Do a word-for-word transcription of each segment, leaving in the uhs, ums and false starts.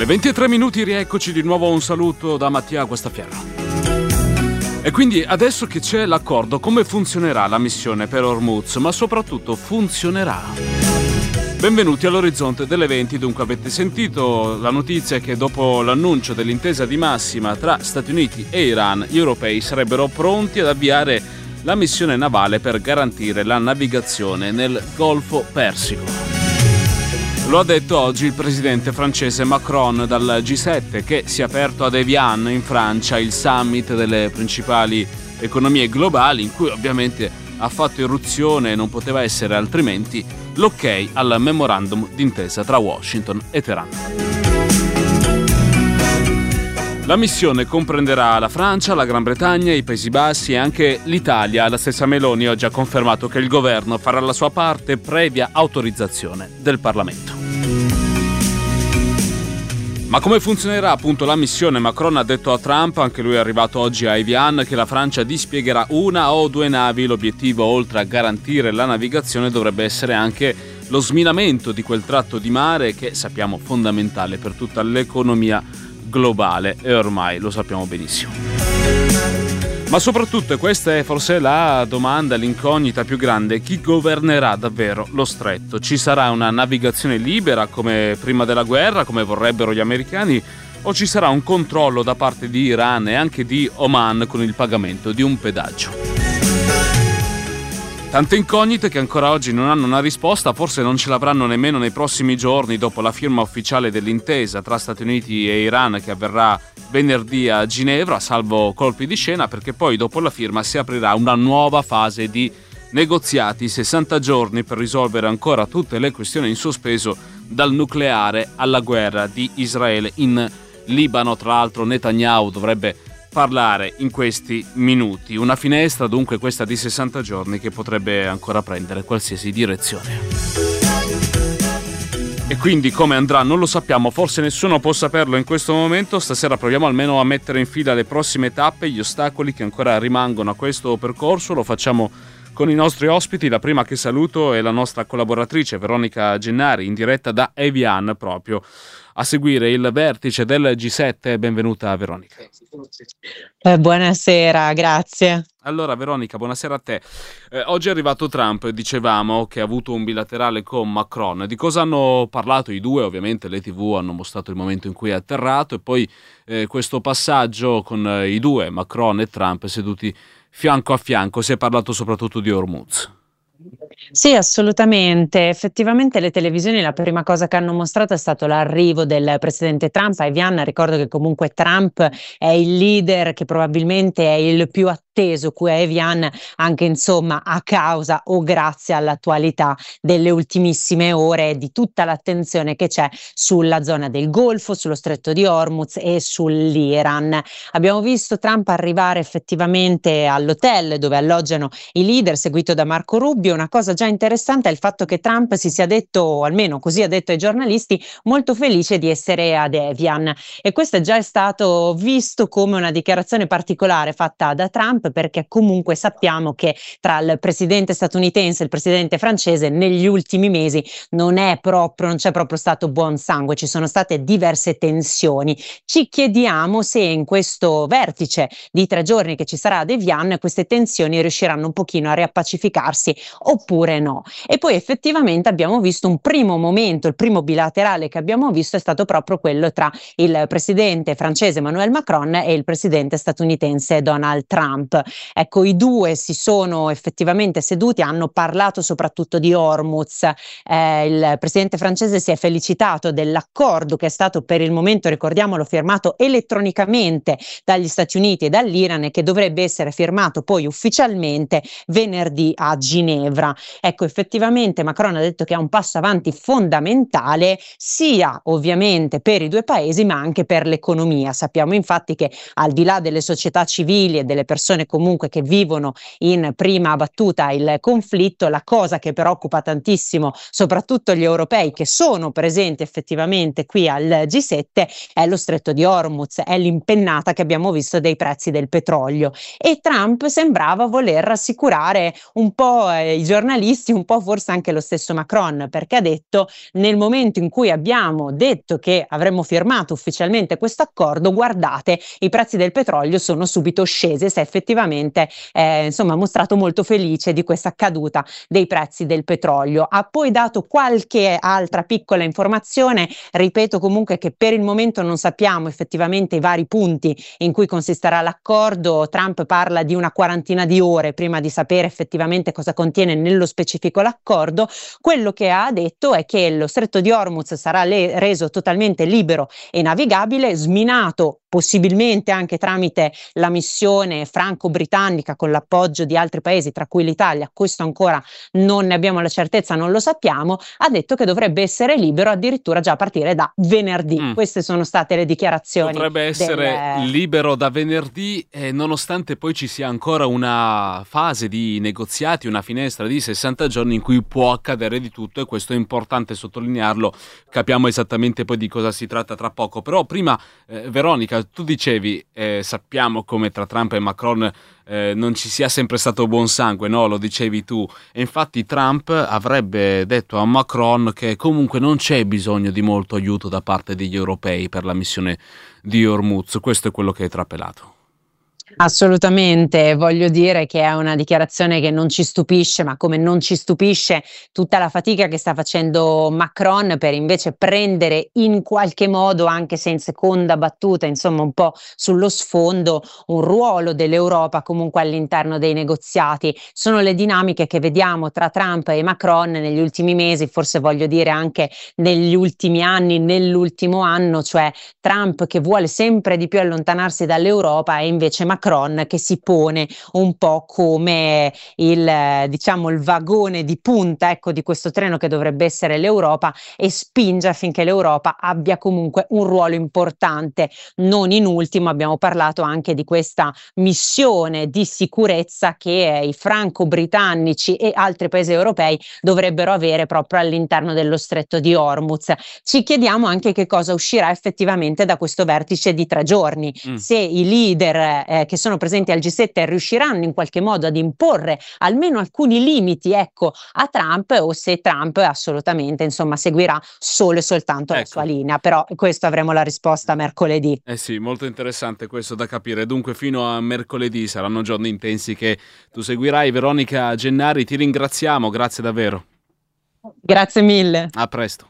Le ventitré minuti, rieccoci di nuovo, un saluto da Mattia Guastaferro. E quindi adesso che c'è l'accordo, come funzionerà la missione per Hormuz, ma soprattutto funzionerà? Benvenuti all'orizzonte delle venti. Dunque, avete sentito la notizia che dopo l'annuncio dell'intesa di massima tra Stati Uniti e Iran, gli europei sarebbero pronti ad avviare la missione navale per garantire la navigazione nel Golfo Persico. Lo ha detto oggi il presidente francese Macron dal G sette, che si è aperto ad Evian in Francia, il summit delle principali economie globali, in cui ovviamente ha fatto irruzione, e non poteva essere altrimenti, l'ok al memorandum d'intesa tra Washington e Teheran. La missione comprenderà la Francia, la Gran Bretagna, i Paesi Bassi e anche l'Italia. La stessa Meloni oggi ha confermato che il governo farà la sua parte previa autorizzazione del Parlamento. Ma come funzionerà appunto la missione? Macron ha detto a Trump, anche lui è arrivato oggi a Evian, che la Francia dispiegherà una o due navi. L'obiettivo, oltre a garantire la navigazione, dovrebbe essere anche lo sminamento di quel tratto di mare che sappiamo fondamentale per tutta l'economia globale, e ormai lo sappiamo benissimo. Ma soprattutto, e questa è forse la domanda, l'incognita più grande, chi governerà davvero lo stretto? Ci sarà una navigazione libera come prima della guerra, come vorrebbero gli americani, o ci sarà un controllo da parte di Iran e anche di Oman con il pagamento di un pedaggio? Tante incognite che ancora oggi non hanno una risposta, forse non ce l'avranno nemmeno nei prossimi giorni dopo la firma ufficiale dell'intesa tra Stati Uniti e Iran, che avverrà venerdì a Ginevra, salvo colpi di scena, perché poi dopo la firma si aprirà una nuova fase di negoziati, sessanta giorni per risolvere ancora tutte le questioni in sospeso, dal nucleare alla guerra di Israele in Libano. Tra l'altro Netanyahu dovrebbe parlare in questi minuti. Una finestra dunque questa di sessanta giorni che potrebbe ancora prendere qualsiasi direzione. E quindi come andrà non lo sappiamo, forse nessuno può saperlo in questo momento. Stasera proviamo almeno a mettere in fila le prossime tappe, gli ostacoli che ancora rimangono a questo percorso. Lo facciamo con i nostri ospiti. La prima che saluto è la nostra collaboratrice Veronica Gennari, in diretta da Evian, proprio a seguire il vertice del G sette. Benvenuta Veronica. Eh, buonasera, grazie. Allora Veronica, buonasera a te. Eh, oggi è arrivato Trump, dicevamo che ha avuto un bilaterale con Macron. Di cosa hanno parlato i due? Ovviamente le tivù hanno mostrato il momento in cui è atterrato, e poi eh, questo passaggio con eh, i due, Macron e Trump, seduti fianco a fianco. Si è parlato soprattutto di Hormuz. Sì, assolutamente. Effettivamente le televisioni la prima cosa che hanno mostrato è stato l'arrivo del presidente Trump a Evian. Ricordo che comunque Trump è il leader che probabilmente è il più atteso qui a Evian, anche insomma a causa o grazie all'attualità delle ultimissime ore e di tutta l'attenzione che c'è sulla zona del Golfo, sullo stretto di Hormuz e sull'Iran. Abbiamo visto Trump arrivare effettivamente all'hotel dove alloggiano i leader, seguito da Marco Rubio. Una cosa già interessante è il fatto che Trump si sia detto, o almeno così ha detto ai giornalisti, molto felice di essere ad Evian, e questo già è stato visto come una dichiarazione particolare fatta da Trump, perché comunque sappiamo che tra il presidente statunitense e il presidente francese negli ultimi mesi non è proprio, non c'è proprio stato buon sangue, ci sono state diverse tensioni. Ci chiediamo se in questo vertice di tre giorni che ci sarà ad Evian queste tensioni riusciranno un pochino a riappacificarsi oppure no. E poi effettivamente abbiamo visto un primo momento, il primo bilaterale che abbiamo visto è stato proprio quello tra il presidente francese Emmanuel Macron e il presidente statunitense Donald Trump. Ecco, i due si sono effettivamente seduti, hanno parlato soprattutto di Hormuz. Eh, il presidente francese si è felicitato dell'accordo che è stato per il momento, ricordiamolo, firmato elettronicamente dagli Stati Uniti e dall'Iran e che dovrebbe essere firmato poi ufficialmente venerdì a Ginevra. Ecco, effettivamente Macron ha detto che è un passo avanti fondamentale sia ovviamente per i due paesi ma anche per l'economia. Sappiamo infatti che al di là delle società civili e delle persone zone comunque che vivono in prima battuta il conflitto. La cosa che preoccupa tantissimo soprattutto gli europei che sono presenti effettivamente qui al G sette è lo stretto di Hormuz, è l'impennata che abbiamo visto dei prezzi del petrolio, e Trump sembrava voler rassicurare un po' eh, i giornalisti, un po' forse anche lo stesso Macron, perché ha detto: nel momento in cui abbiamo detto che avremmo firmato ufficialmente questo accordo, guardate, i prezzi del petrolio sono subito scesi, e si è effettivamente eh, insomma mostrato molto felice di questa caduta dei prezzi del petrolio. Ha poi dato qualche altra piccola informazione, ripeto comunque che per il momento non sappiamo effettivamente i vari punti in cui consisterà l'accordo. Trump parla di una quarantina di ore prima di sapere effettivamente cosa contiene nello specifico l'accordo. Quello che ha detto è che lo stretto di Hormuz sarà le- reso totalmente libero e navigabile, sminato possibilmente anche tramite la missione franco-britannica con l'appoggio di altri paesi, tra cui l'Italia. Questo ancora non ne abbiamo la certezza, non lo sappiamo. Ha detto che dovrebbe essere libero addirittura già a partire da venerdì. Mm. Queste sono state le dichiarazioni. Potrebbe essere del... libero da venerdì, eh, nonostante poi ci sia ancora una fase di negoziati, una finestra di sessanta giorni in cui può accadere di tutto, e questo è importante sottolinearlo. Capiamo esattamente poi di cosa si tratta tra poco. Però prima, eh, Veronica, tu dicevi, eh, sappiamo come tra Trump e Macron eh, non ci sia sempre stato buon sangue, no? Lo dicevi tu. E infatti Trump avrebbe detto a Macron che comunque non c'è bisogno di molto aiuto da parte degli europei per la missione di Hormuz. Questo è quello che è trapelato. Assolutamente, voglio dire che è una dichiarazione che non ci stupisce, ma come non ci stupisce tutta la fatica che sta facendo Macron per invece prendere in qualche modo, anche se in seconda battuta, insomma un po' sullo sfondo, un ruolo dell'Europa comunque all'interno dei negoziati. Sono le dinamiche che vediamo tra Trump e Macron negli ultimi mesi, forse voglio dire anche negli ultimi anni, nell'ultimo anno, cioè Trump che vuole sempre di più allontanarsi dall'Europa e invece Macron che si pone un po' come il, eh, diciamo, il vagone di punta, ecco, di questo treno che dovrebbe essere l'Europa, e spinge affinché l'Europa abbia comunque un ruolo importante. Non in ultimo abbiamo parlato anche di questa missione di sicurezza che eh, i franco-britannici e altri paesi europei dovrebbero avere proprio all'interno dello stretto di Hormuz. Ci chiediamo anche che cosa uscirà effettivamente da questo vertice di tre giorni, Mm. se i leader eh, che sono presenti al G sette riusciranno in qualche modo ad imporre almeno alcuni limiti, ecco, a Trump, o se Trump assolutamente insomma seguirà solo e soltanto Ecco. la sua linea. Però questo avremo la risposta mercoledì. Eh sì, molto interessante questo da capire. Dunque fino a mercoledì saranno giorni intensi che tu seguirai. Veronica Gennari, ti ringraziamo, grazie davvero. Grazie mille. A presto.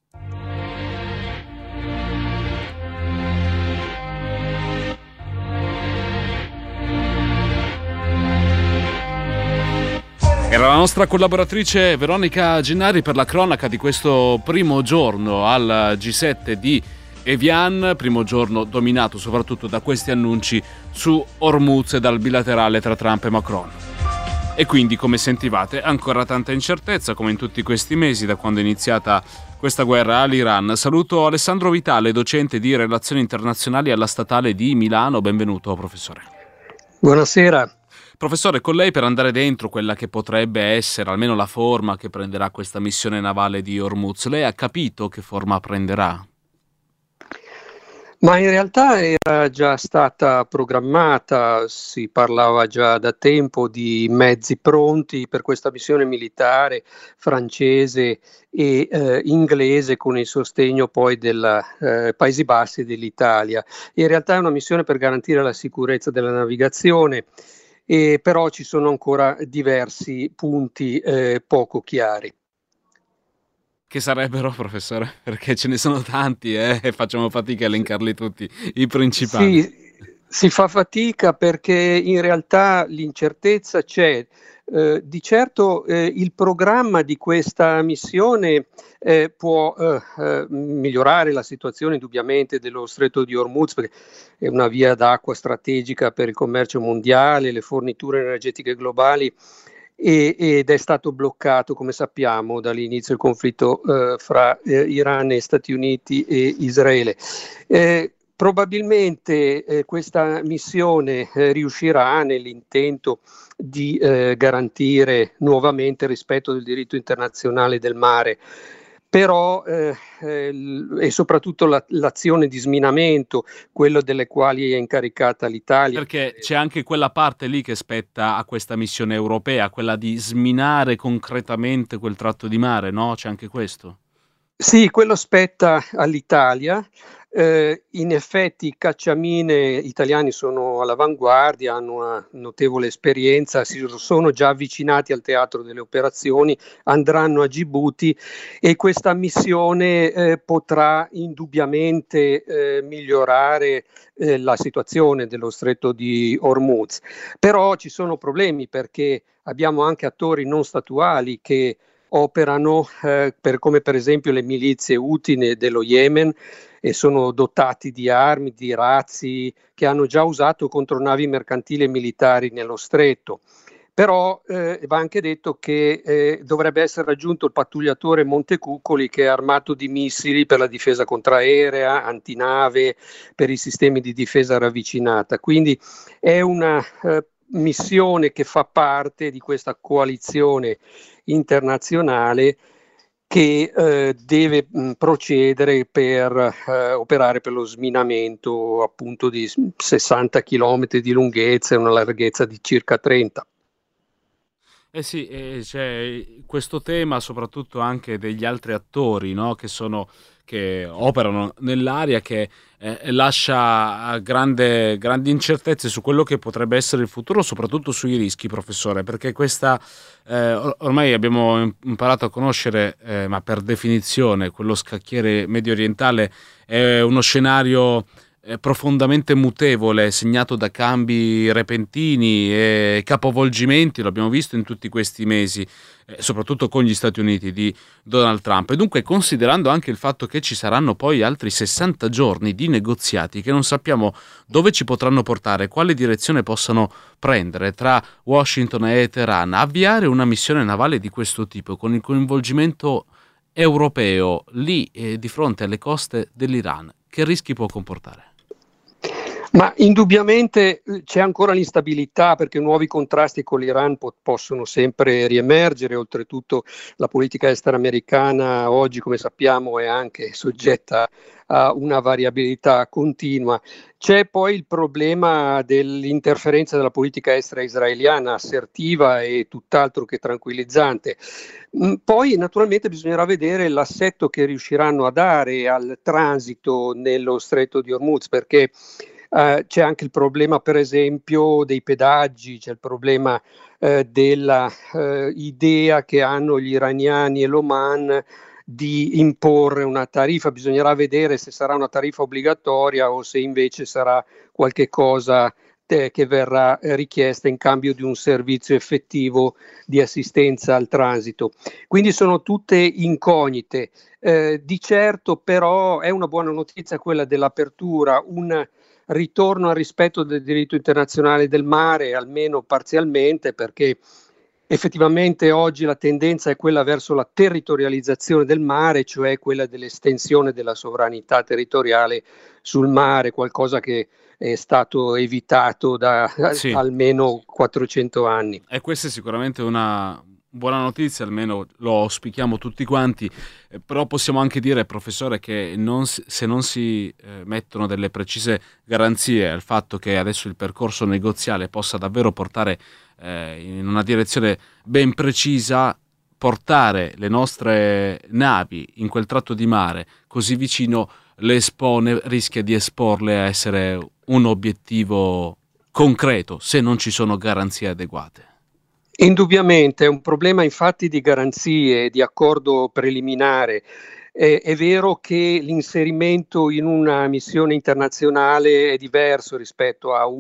Era la nostra collaboratrice Veronica Gennari per la cronaca di questo primo giorno al G sette di Evian, primo giorno dominato soprattutto da questi annunci su Hormuz e dal bilaterale tra Trump e Macron. E quindi, come sentivate, ancora tanta incertezza, come in tutti questi mesi da quando è iniziata questa guerra all'Iran. Saluto Alessandro Vitale, docente di Relazioni Internazionali alla Statale di Milano. Benvenuto, professore. Buonasera. Professore, con lei per andare dentro quella che potrebbe essere almeno la forma che prenderà questa missione navale di Hormuz, lei ha capito che forma prenderà? Ma in realtà era già stata programmata, si parlava già da tempo di mezzi pronti per questa missione militare francese e eh, inglese, con il sostegno poi dei eh, Paesi Bassi e dell'Italia. In realtà è una missione per garantire la sicurezza della navigazione, e però ci sono ancora diversi punti eh, poco chiari. Che sarebbero, professore? Perché ce ne sono tanti eh? e facciamo fatica a elencarli tutti, i principali. Sì, si fa fatica perché in realtà l'incertezza c'è. Eh, di certo eh, il programma di questa missione eh, può eh, eh, migliorare la situazione indubbiamente dello stretto di Hormuz, perché è una via d'acqua strategica per il commercio mondiale, le forniture energetiche globali, e, ed è stato bloccato, come sappiamo, dall'inizio del conflitto eh, fra eh, Iran e Stati Uniti e Israele. Eh, Probabilmente eh, questa missione eh, riuscirà nell'intento di eh, garantire nuovamente il rispetto del diritto internazionale del mare, però eh, eh, e soprattutto la, l'azione di sminamento, quello delle quali è incaricata l'Italia. Perché c'è anche quella parte lì che spetta a questa missione europea, quella di sminare concretamente quel tratto di mare, no? C'è anche questo? Sì, quello spetta all'Italia. Eh, in effetti i cacciamine italiani sono all'avanguardia, hanno una notevole esperienza, si sono già avvicinati al teatro delle operazioni, andranno a Gibuti e questa missione eh, potrà indubbiamente eh, migliorare eh, la situazione dello stretto di Hormuz. Però ci sono problemi perché abbiamo anche attori non statuali che operano eh, per, come per esempio le milizie Houthi dello Yemen e sono dotati di armi, di razzi che hanno già usato contro navi mercantili e militari nello stretto. Però eh, va anche detto che eh, dovrebbe essere raggiunto il pattugliatore Montecuccoli, che è armato di missili per la difesa contraerea, antinave, per i sistemi di difesa ravvicinata. Quindi è una eh, missione che fa parte di questa coalizione internazionale che eh, deve mh, procedere per eh, operare per lo sminamento appunto di sessanta chilometri di lunghezza e una larghezza di circa trenta. Eh sì, eh, c'è questo tema soprattutto anche degli altri attori, no? Che sono che operano nell'area, che eh, lascia grande, grandi incertezze su quello che potrebbe essere il futuro, soprattutto sui rischi, professore, perché questa eh, or- ormai abbiamo imparato a conoscere, eh, ma per definizione, quello scacchiere medio orientale è uno scenario profondamente mutevole, segnato da cambi repentini e capovolgimenti, lo abbiamo visto in tutti questi mesi, eh, soprattutto con gli Stati Uniti di Donald Trump. E dunque, considerando anche il fatto che ci saranno poi altri sessanta giorni di negoziati che non sappiamo dove ci potranno portare, quale direzione possano prendere tra Washington e Teheran, avviare una missione navale di questo tipo con il coinvolgimento europeo lì eh, di fronte alle coste dell'Iran, che rischi può comportare? Ma indubbiamente c'è ancora l'instabilità, perché nuovi contrasti con l'Iran po- possono sempre riemergere. Oltretutto la politica estera americana oggi, come sappiamo, è anche soggetta a una variabilità continua. C'è poi il problema dell'interferenza della politica estera israeliana, assertiva e tutt'altro che tranquillizzante. Poi naturalmente bisognerà vedere l'assetto che riusciranno a dare al transito nello stretto di Hormuz, perché Uh, c'è anche il problema, per esempio, dei pedaggi, c'è il problema uh, della uh, idea che hanno gli iraniani e l'Oman di imporre una tariffa. Bisognerà vedere se sarà una tariffa obbligatoria o se invece sarà qualche cosa eh, che verrà eh, richiesta in cambio di un servizio effettivo di assistenza al transito. Quindi sono tutte incognite. Eh, di certo però è una buona notizia quella dell'apertura, un ritorno al rispetto del diritto internazionale del mare, almeno parzialmente, perché effettivamente oggi la tendenza è quella verso la territorializzazione del mare, cioè quella dell'estensione della sovranità territoriale sul mare, qualcosa che è stato evitato da Sì. almeno quattrocento anni. E questa è sicuramente una buona notizia, almeno lo auspichiamo tutti quanti, eh, però possiamo anche dire, professore, che non si, se non si eh, mettono delle precise garanzie al fatto che adesso il percorso negoziale possa davvero portare eh, in una direzione ben precisa, portare le nostre navi in quel tratto di mare così vicino le espone, rischia di esporle a essere un obiettivo concreto se non ci sono garanzie adeguate. Indubbiamente è un problema infatti di garanzie, di accordo preliminare. Eh, è vero che l'inserimento in una missione internazionale è diverso rispetto a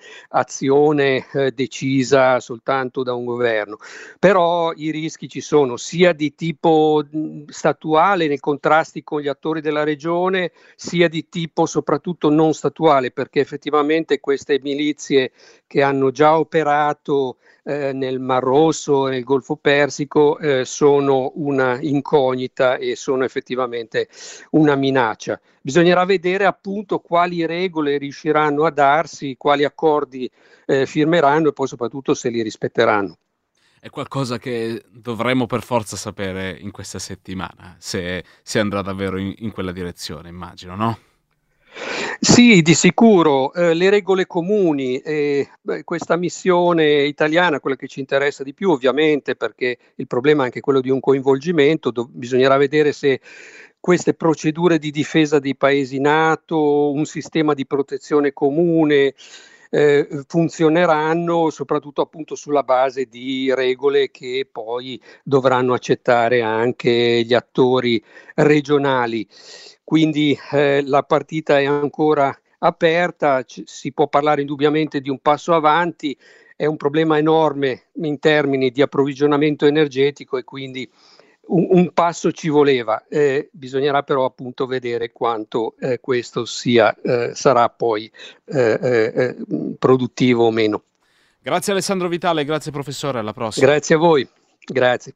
un'azione eh, decisa soltanto da un governo, però i rischi ci sono sia di tipo mh, statuale nei contrasti con gli attori della regione, sia di tipo soprattutto non statuale, perché effettivamente queste milizie che hanno già operato eh, nel Mar Rosso e nel Golfo Persico eh, sono una incognita e sono effettivamente una minaccia. Bisognerà vedere appunto quali regole riusciranno a darsi, quali accordi eh, firmeranno e poi soprattutto se li rispetteranno. È qualcosa che dovremo per forza sapere in questa settimana, se si andrà davvero in, in quella direzione, immagino, no? Sì, di sicuro, eh, le regole comuni, eh, beh, questa missione italiana, quella che ci interessa di più ovviamente, perché il problema è anche quello di un coinvolgimento, do- bisognerà vedere se queste procedure di difesa dei paesi NATO, un sistema di protezione comune, eh, funzioneranno soprattutto appunto sulla base di regole che poi dovranno accettare anche gli attori regionali. Quindi eh, la partita è ancora aperta, ci, si può parlare indubbiamente di un passo avanti, è un problema enorme in termini di approvvigionamento energetico e quindi un, un passo ci voleva, eh, bisognerà però appunto vedere quanto eh, questo sia, eh, sarà poi eh, eh, produttivo o meno. Grazie Alessandro Vitale, grazie professore, alla prossima. Grazie a voi, grazie.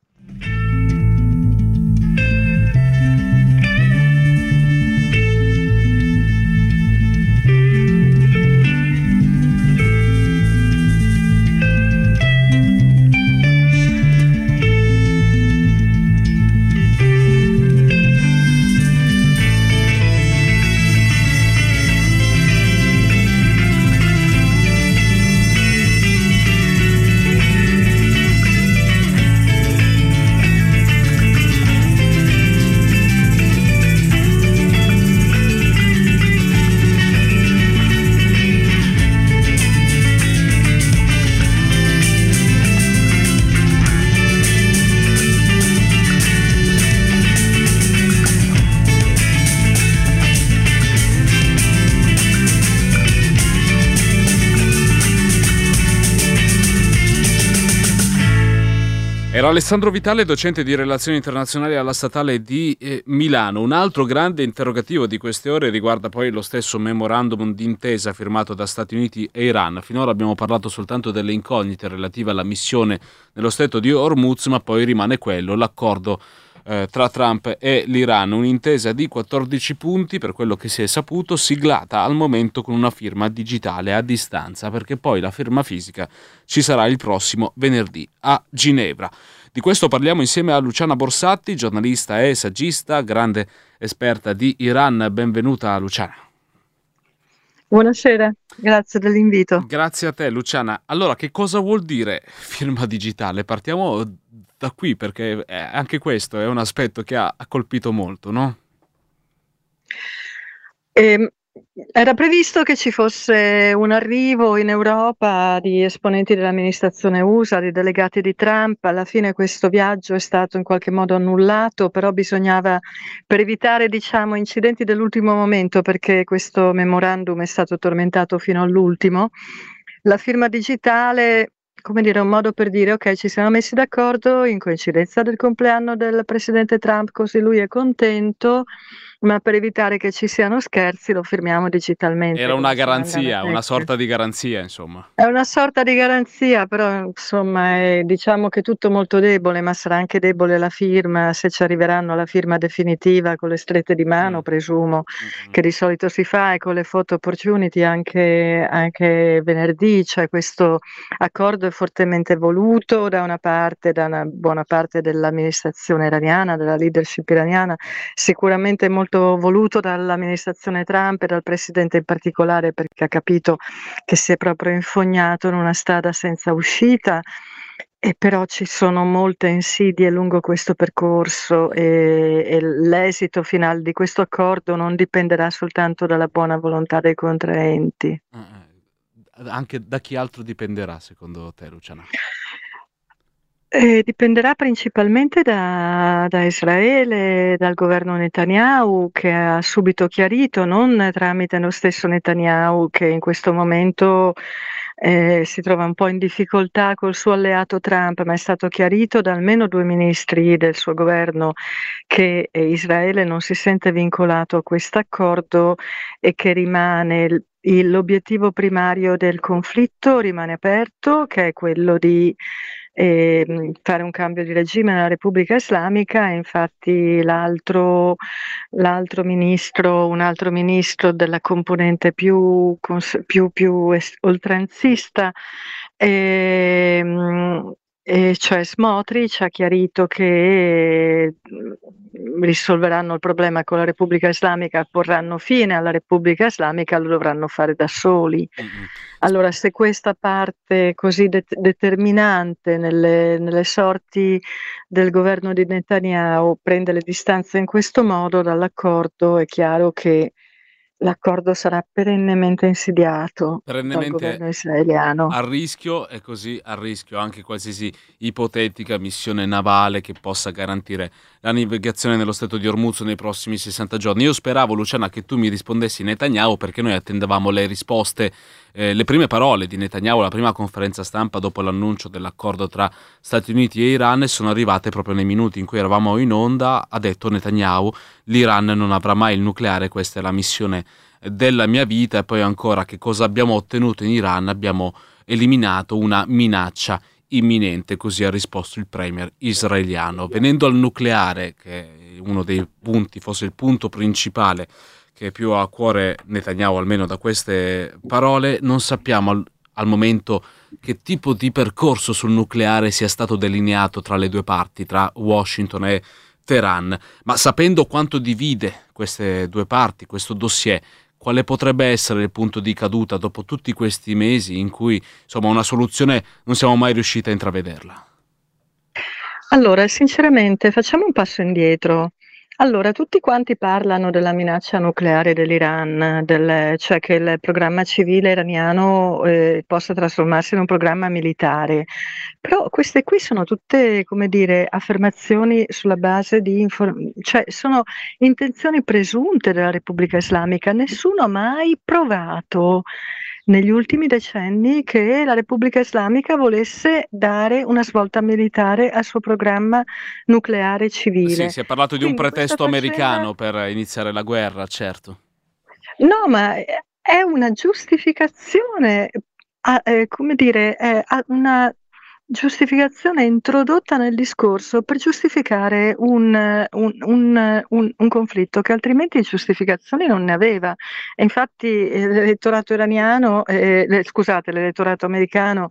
Era Alessandro Vitale, docente di relazioni internazionali alla Statale di eh, Milano. Un altro grande interrogativo di queste ore riguarda poi lo stesso memorandum d'intesa firmato da Stati Uniti e Iran. Finora abbiamo parlato soltanto delle incognite relative alla missione nello stretto di Hormuz, ma poi rimane quello, l'accordo eh, tra Trump e l'Iran. Un'intesa di quattordici punti, per quello che si è saputo, siglata al momento con una firma digitale a distanza, perché poi la firma fisica ci sarà il prossimo venerdì a Ginevra. Di questo parliamo insieme a Luciana Borsatti, giornalista e saggista, grande esperta di Iran. Benvenuta Luciana. Buonasera, grazie dell'invito. Grazie a te Luciana. Allora, che cosa vuol dire firma digitale? Partiamo da qui, perché anche questo è un aspetto che ha colpito molto, no? Eh, era previsto che ci fosse un arrivo in Europa di esponenti dell'amministrazione U S A, di delegati di Trump. Alla fine questo viaggio è stato in qualche modo annullato, però bisognava, per evitare diciamo incidenti dell'ultimo momento, perché questo memorandum è stato tormentato fino all'ultimo, la firma digitale, come dire, un modo per dire ok, ci siamo messi d'accordo in coincidenza del compleanno del presidente Trump, così lui è contento, ma per evitare che ci siano scherzi lo firmiamo digitalmente. Era una garanzia, una sorta di garanzia, insomma. È una sorta di garanzia, però insomma è, diciamo che tutto molto debole, ma sarà anche debole la firma, se ci arriveranno alla firma definitiva con le strette di mano, mm. presumo, mm-hmm. che di solito si fa, e con le photo opportunity anche, anche venerdì. Cioè questo accordo è fortemente voluto da una parte, da una buona parte dell'amministrazione iraniana, della leadership iraniana, sicuramente molto voluto dall'amministrazione Trump e dal presidente in particolare, perché ha capito che si è proprio infognato in una strada senza uscita, e però ci sono molte insidie lungo questo percorso e, e l'esito finale di questo accordo non dipenderà soltanto dalla buona volontà dei contraenti. Anche da chi altro dipenderà secondo te, Luciana? Eh, dipenderà principalmente da, da Israele, dal governo Netanyahu, che ha subito chiarito, non tramite lo stesso Netanyahu, che in questo momento eh, si trova un po' in difficoltà col suo alleato Trump, ma è stato chiarito da almeno due ministri del suo governo che eh, Israele non si sente vincolato a questo accordo e che rimane il- il- l'obiettivo primario del conflitto rimane aperto, che è quello di ehm, fare un cambio di regime nella Repubblica Islamica. E infatti l'altro, l'altro ministro, un altro ministro della componente più, cons- più, più es- oltranzista, ehm, e cioè Smotrich ha chiarito che mm, risolveranno il problema con la Repubblica Islamica, porranno fine alla Repubblica Islamica, lo dovranno fare da soli. Mm-mm. Allora, se questa parte così det- determinante nelle, nelle sorti del governo di Netanyahu prende le distanze in questo modo dall'accordo, è chiaro che l'accordo sarà perennemente insidiato dal Perennemente governo israeliano. a rischio, e così a rischio anche qualsiasi ipotetica missione navale che possa garantire la navigazione nello stretto di Hormuz nei prossimi sessanta giorni. Io speravo, Luciana, che tu mi rispondessi Netanyahu, perché noi attendevamo le risposte, eh, le prime parole di Netanyahu, la prima conferenza stampa dopo l'annuncio dell'accordo tra Stati Uniti e Iran, e sono arrivate proprio nei minuti in cui eravamo in onda. Ha detto Netanyahu: l'Iran non avrà mai il nucleare, questa è la missione della mia vita. E poi ancora, che cosa abbiamo ottenuto in Iran? Abbiamo eliminato una minaccia imminente, così ha risposto il premier israeliano. Venendo al nucleare, che è uno dei punti, forse il punto principale che è più a cuore Netanyahu, almeno da queste parole, non sappiamo al, al momento che tipo di percorso sul nucleare sia stato delineato tra le due parti, tra Washington e Teheran, ma sapendo quanto divide queste due parti, questo dossier, quale potrebbe essere il punto di caduta dopo tutti questi mesi in cui, insomma, una soluzione non siamo mai riusciti a intravederla? Allora, sinceramente, facciamo un passo indietro. Allora, tutti quanti parlano della minaccia nucleare dell'Iran, del- cioè che il programma civile iraniano eh, possa trasformarsi in un programma militare. Però queste qui sono tutte, come dire, affermazioni sulla base di inform- cioè sono intenzioni presunte della Repubblica Islamica. Nessuno ha mai provato negli ultimi decenni che la Repubblica Islamica volesse dare una svolta militare al suo programma nucleare civile. Sì, si è parlato di un Quindi questa pretesto americano faccenda... per iniziare la guerra, certo. No, ma è una giustificazione, a- eh, come dire, è a- una giustificazione introdotta nel discorso per giustificare un, eh, un- un- un- un conflitto che altrimenti giustificazioni non ne aveva. E infatti eh, l'elettorato iraniano, eh, le- scusate, l'elettorato americano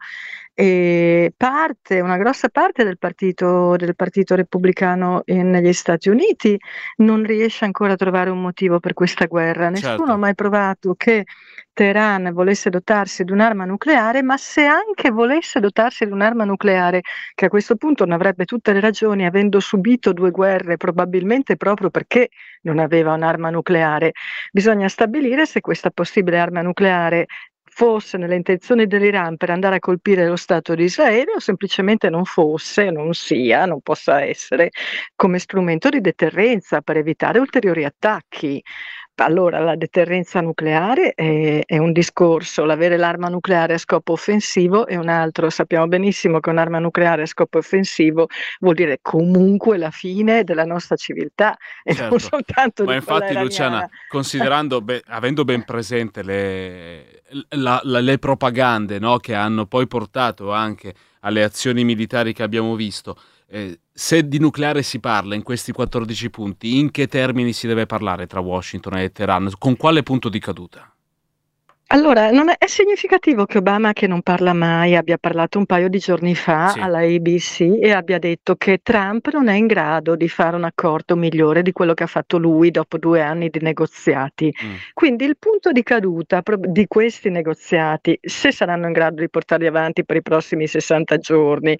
e parte, una grossa parte del partito, del partito repubblicano in- negli Stati Uniti non riesce ancora a trovare un motivo per questa guerra. Nessuno Certo. ha mai provato che Teheran volesse dotarsi di un'arma nucleare, ma se anche volesse dotarsi di un'arma nucleare, che a questo punto non avrebbe tutte le ragioni, avendo subito due guerre, probabilmente proprio perché non aveva un'arma nucleare, bisogna stabilire se questa possibile arma nucleare fosse nelle intenzioni dell'Iran per andare a colpire lo Stato di Israele o semplicemente non fosse, non sia, non possa essere come strumento di deterrenza per evitare ulteriori attacchi. Allora, la deterrenza nucleare è, è un discorso, l'avere l'arma nucleare a scopo offensivo è un altro. Sappiamo benissimo che un'arma nucleare a scopo offensivo vuol dire comunque la fine della nostra civiltà e non Certo, soltanto ma di quella infatti, Luciana, iraniana. considerando, be- avendo ben presente le, la- la- le propagande, no, che hanno poi portato anche alle azioni militari che abbiamo visto, eh, se di nucleare si parla in questi quattordici punti, in che termini si deve parlare tra Washington e Teheran? Con quale punto di caduta? Allora, non è, è significativo che Obama, che non parla mai, abbia parlato un paio di giorni fa Sì. alla A B C e abbia detto che Trump non è in grado di fare un accordo migliore di quello che ha fatto lui dopo due anni di negoziati. Mm. Quindi il punto di caduta pro- di questi negoziati, se saranno in grado di portarli avanti per i prossimi sessanta giorni,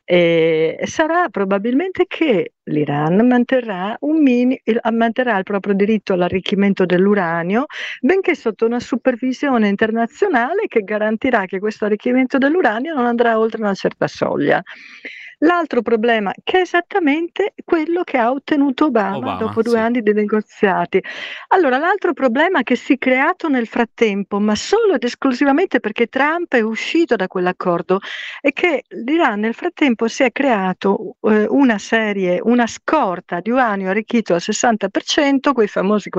eh, sarà probabilmente che l'Iran manterrà, un mini, il, manterrà il proprio diritto all'arricchimento dell'uranio, benché sotto una supervisione internazionale che garantirà che questo arricchimento dell'uranio non andrà oltre una certa soglia. L'altro problema, che è esattamente quello che ha ottenuto Obama, Obama, dopo due sì. anni di negoziati. Allora, l'altro problema che si è creato nel frattempo, ma solo ed esclusivamente perché Trump è uscito da quell'accordo, è che l'Iran nel frattempo si è creato eh, una serie, una scorta di uranio arricchito al sessanta per cento, quei famosi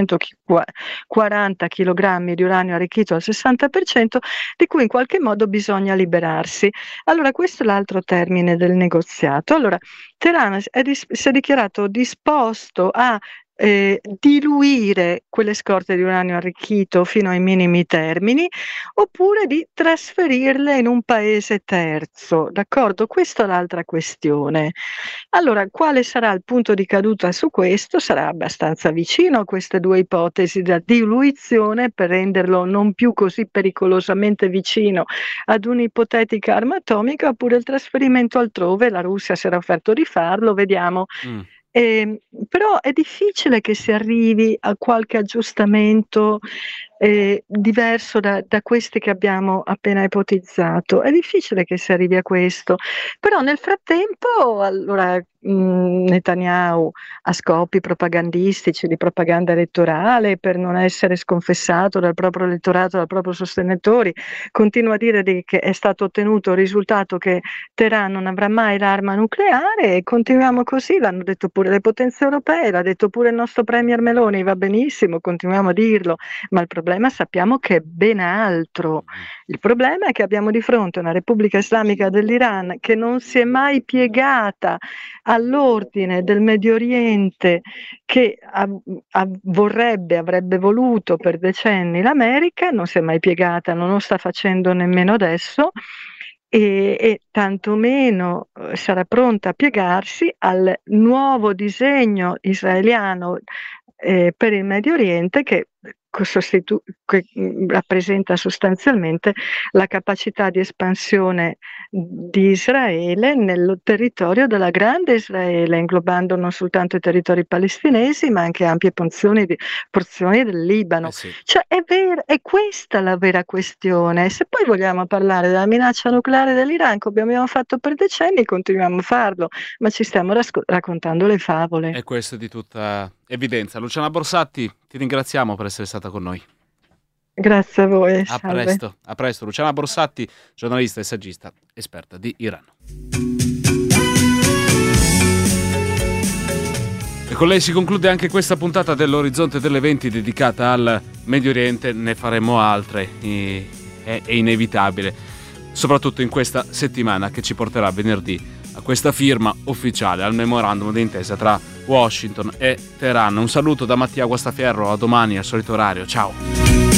quattrocentoquaranta chilogrammi di uranio arricchito al sessanta per cento, di cui in qualche modo bisogna liberarsi. Allora, questo è l'altro termine del negoziato. Allora, Teheran è dis- si è dichiarato disposto a eh, diluire quelle scorte di uranio arricchito fino ai minimi termini, oppure di trasferirle in un paese terzo, d'accordo? Questa è l'altra questione. Allora, quale sarà il punto di caduta su questo? Sarà abbastanza vicino a queste due ipotesi da diluizione per renderlo non più così pericolosamente vicino ad un'ipotetica arma atomica, oppure il trasferimento altrove. La Russia si era offerto di farlo, vediamo. Mm. Eh, però è difficile che si arrivi a qualche aggiustamento eh, diverso da, da questi che abbiamo appena ipotizzato. È difficile che si arrivi a questo, però nel frattempo allora, mh, Netanyahu a scopi propagandistici, di propaganda elettorale, per non essere sconfessato dal proprio elettorato, dal proprio sostenitori, continua a dire di, che è stato ottenuto il risultato che Teheran non avrà mai l'arma nucleare, e continuiamo così. L'hanno detto pure le potenze europee, l'ha detto pure il nostro premier Meloni, va benissimo, continuiamo a dirlo, ma il problema sappiamo che è ben altro. Il problema è che abbiamo di fronte una Repubblica Islamica dell'Iran che non si è mai piegata all'ordine del Medio Oriente che a, a, vorrebbe, avrebbe voluto per decenni l'America, non si è mai piegata, non lo sta facendo nemmeno adesso. E, e tantomeno eh, sarà pronta a piegarsi al nuovo disegno israeliano eh, per il Medio Oriente, che, sostitu- che mh, rappresenta sostanzialmente la capacità di espansione di Israele nel territorio della grande Israele, inglobando non soltanto i territori palestinesi, ma anche ampie porzioni, di, porzioni del Libano. Eh sì. Cioè è, ver- è questa la vera questione. Se poi vogliamo parlare della minaccia nucleare dell'Iran, come abbiamo fatto per decenni, continuiamo a farlo, ma ci stiamo rasco- raccontando le favole. E questo è di tutta evidenza. Luciana Borsatti, ti ringraziamo per essere stata con noi. Grazie a voi. A Salve. presto, a presto. Luciana Borsatti, giornalista e saggista, esperta di Iran. E con lei si conclude anche questa puntata dell'Orizzonte delle venti dedicata al Medio Oriente. Ne faremo altre, è, è inevitabile, soprattutto in questa settimana che ci porterà venerdì a questa firma ufficiale al memorandum d'intesa tra Washington e Teheran. Un saluto da Mattia Guastaferro, a domani al solito orario, ciao.